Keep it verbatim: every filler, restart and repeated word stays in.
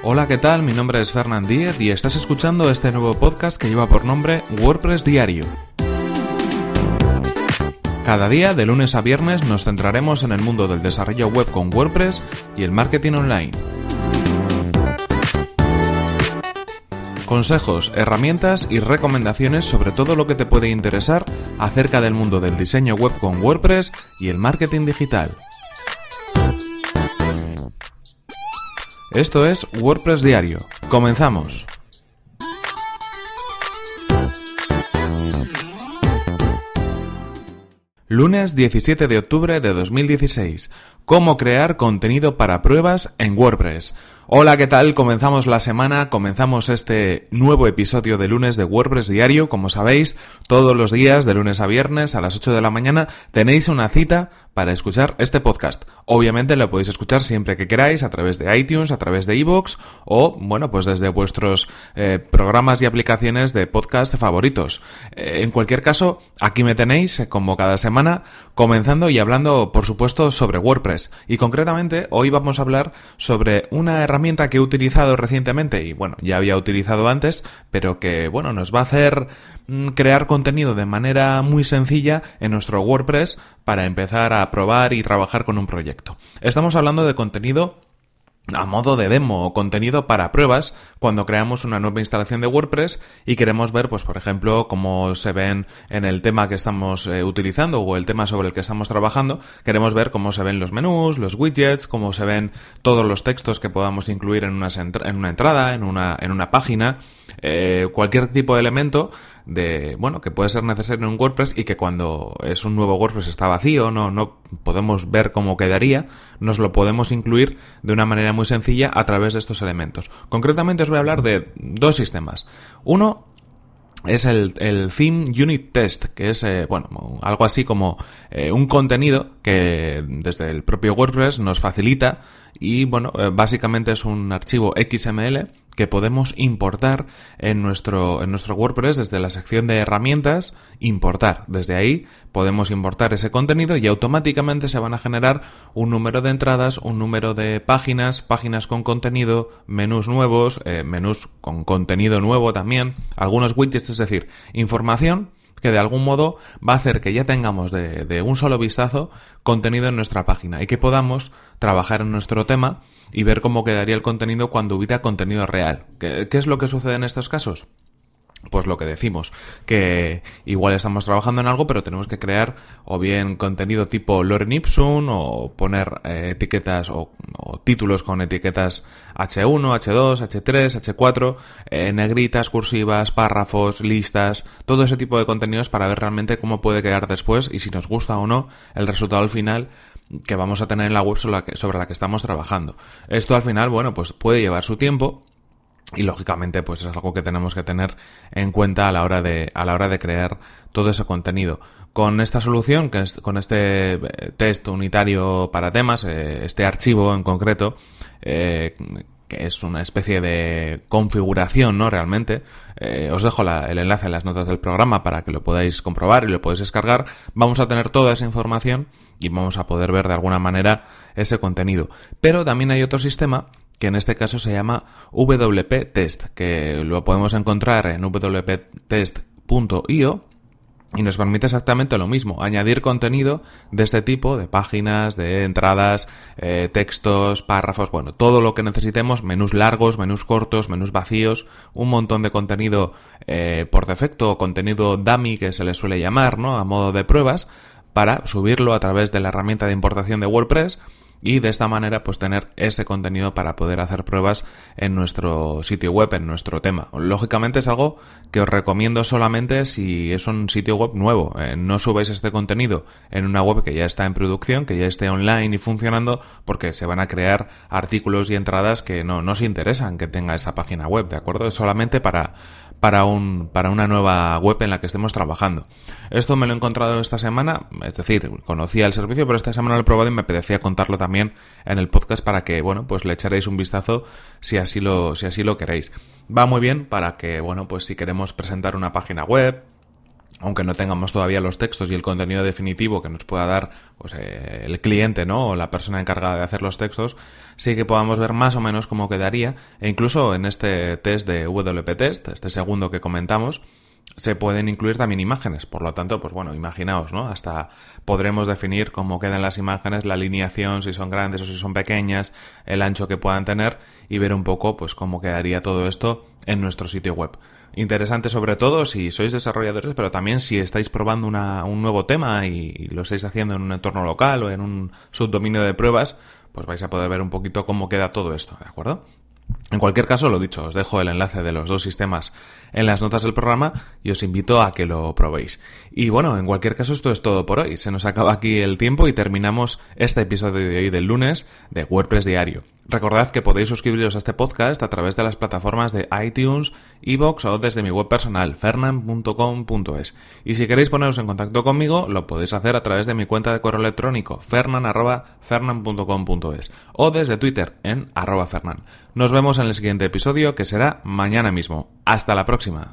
Hola, ¿qué tal? Mi nombre es Fernán Díez y estás escuchando este nuevo podcast que lleva por nombre WordPress Diario. Cada día, de lunes a viernes, nos centraremos en el mundo del desarrollo web con WordPress y el marketing online. Consejos, herramientas y recomendaciones sobre todo lo que te puede interesar acerca del mundo del diseño web con WordPress y el marketing digital. Esto es WordPress Diario. ¡Comenzamos! Lunes diecisiete de octubre de dos mil dieciséis. ¿Cómo crear contenido para pruebas en WordPress? Hola, ¿qué tal? Comenzamos la semana, comenzamos este nuevo episodio de lunes de WordPress Diario. Como sabéis, todos los días, de lunes a viernes, a las ocho de la mañana, tenéis una cita para escuchar este podcast. Obviamente lo podéis escuchar siempre que queráis, a través de iTunes, a través de iVoox o, bueno, pues desde vuestros eh, programas y aplicaciones de podcast favoritos. Eh, en cualquier caso, aquí me tenéis, eh, como cada semana, comenzando y hablando, por supuesto, sobre WordPress. Y concretamente, hoy vamos a hablar sobre una herramienta que he utilizado recientemente y, bueno, ya había utilizado antes, pero que, bueno, nos va a hacer mm, crear contenido de manera muy sencilla en nuestro WordPress para empezar a probar y trabajar con un proyecto. Estamos hablando de contenido a modo de demo o contenido para pruebas cuando creamos una nueva instalación de WordPress y queremos ver, pues por ejemplo, cómo se ven en el tema que estamos eh, utilizando o el tema sobre el que estamos trabajando. Queremos ver cómo se ven los menús, los widgets, cómo se ven todos los textos que podamos incluir en una, en una entrada, en una, en una página, eh, cualquier tipo de elemento de, bueno, que puede ser necesario en un WordPress y que cuando es un nuevo WordPress está vacío, no, no podemos ver cómo quedaría, nos lo podemos incluir de una manera muy sencilla a través de estos elementos. Concretamente os voy a hablar de dos sistemas. Uno es el, el Theme Unit Test, que es, eh, bueno, algo así como eh, un contenido que desde el propio WordPress nos facilita y, bueno, eh, básicamente es un archivo X M L que podemos importar en nuestro, en nuestro WordPress desde la sección de herramientas, importar. Desde ahí podemos importar ese contenido y automáticamente se van a generar un número de entradas, un número de páginas, páginas con contenido, menús nuevos, eh, menús con contenido nuevo también, algunos widgets, es decir, información que de algún modo va a hacer que ya tengamos de, de un solo vistazo contenido en nuestra página y que podamos trabajar en nuestro tema y ver cómo quedaría el contenido cuando hubiera contenido real. ¿Qué, qué es lo que sucede en estos casos? Pues lo que decimos, que igual estamos trabajando en algo, pero tenemos que crear o bien contenido tipo lorem ipsum o poner eh, etiquetas o, o títulos con etiquetas hache uno, hache dos, hache tres, hache cuatro, eh, negritas, cursivas, párrafos, listas, todo ese tipo de contenidos para ver realmente cómo puede quedar después y si nos gusta o no el resultado al final que vamos a tener en la web sobre la que, sobre la que estamos trabajando. Esto al final, bueno, pues puede llevar su tiempo. Y lógicamente pues es algo que tenemos que tener en cuenta a la hora de a la hora de crear todo ese contenido. Con esta solución, que es, con este test unitario para temas, eh, este archivo en concreto, eh, que es una especie de configuración, ¿no? Realmente, eh, os dejo la, el enlace en las notas del programa para que lo podáis comprobar y lo podéis descargar. Vamos a tener toda esa información y vamos a poder ver de alguna manera ese contenido. Pero también hay otro sistema que en este caso se llama W P Test, que lo podemos encontrar en w p test punto i o y nos permite exactamente lo mismo, añadir contenido de este tipo, de páginas, de entradas, eh, textos, párrafos, bueno, todo lo que necesitemos, menús largos, menús cortos, menús vacíos, un montón de contenido eh, por defecto, contenido dummy que se le suele llamar, ¿no? A modo de pruebas, para subirlo a través de la herramienta de importación de WordPress y de esta manera pues tener ese contenido para poder hacer pruebas en nuestro sitio web, en nuestro tema. Lógicamente es algo que os recomiendo solamente si es un sitio web nuevo. Eh, no subáis este contenido en una web que ya está en producción, que ya esté online y funcionando, porque se van a crear artículos y entradas que no, no os interesan que tenga esa página web, ¿de acuerdo? Es solamente para para un para una nueva web en la que estemos trabajando. Esto me lo he encontrado esta semana, es decir, conocía el servicio, pero esta semana lo he probado y me apetecía contarlo también en el podcast para que, bueno, pues le echaréis un vistazo si así lo si así lo queréis. Va muy bien para que, bueno, pues si queremos presentar una página web aunque no tengamos todavía los textos y el contenido definitivo que nos pueda dar pues, eh, el cliente, ¿no? O la persona encargada de hacer los textos, sí que podamos ver más o menos cómo quedaría. E incluso en este test de W P Test, este segundo que comentamos, se pueden incluir también imágenes. Por lo tanto, pues bueno, imaginaos, ¿no? Hasta podremos definir cómo quedan las imágenes, la alineación, si son grandes o si son pequeñas, el ancho que puedan tener y ver un poco pues cómo quedaría todo esto en nuestro sitio web. Interesante sobre todo si sois desarrolladores, pero también si estáis probando una, un nuevo tema y, y lo estáis haciendo en un entorno local o en un subdominio de pruebas, pues vais a poder ver un poquito cómo queda todo esto, ¿de acuerdo? En cualquier caso, lo dicho, os dejo el enlace de los dos sistemas en las notas del programa y os invito a que lo probéis. Y bueno, en cualquier caso, esto es todo por hoy. Se nos acaba aquí el tiempo y terminamos este episodio de hoy del lunes de WordPress Diario. Recordad que podéis suscribiros a este podcast a través de las plataformas de iTunes, iVoox o desde mi web personal, fernan punto com punto es. Y si queréis poneros en contacto conmigo, lo podéis hacer a través de mi cuenta de correo electrónico, fernan arroba fernan punto com punto es, o desde Twitter en arroba fernan. Nos vemos en el siguiente episodio, que será mañana mismo. ¡Hasta la próxima!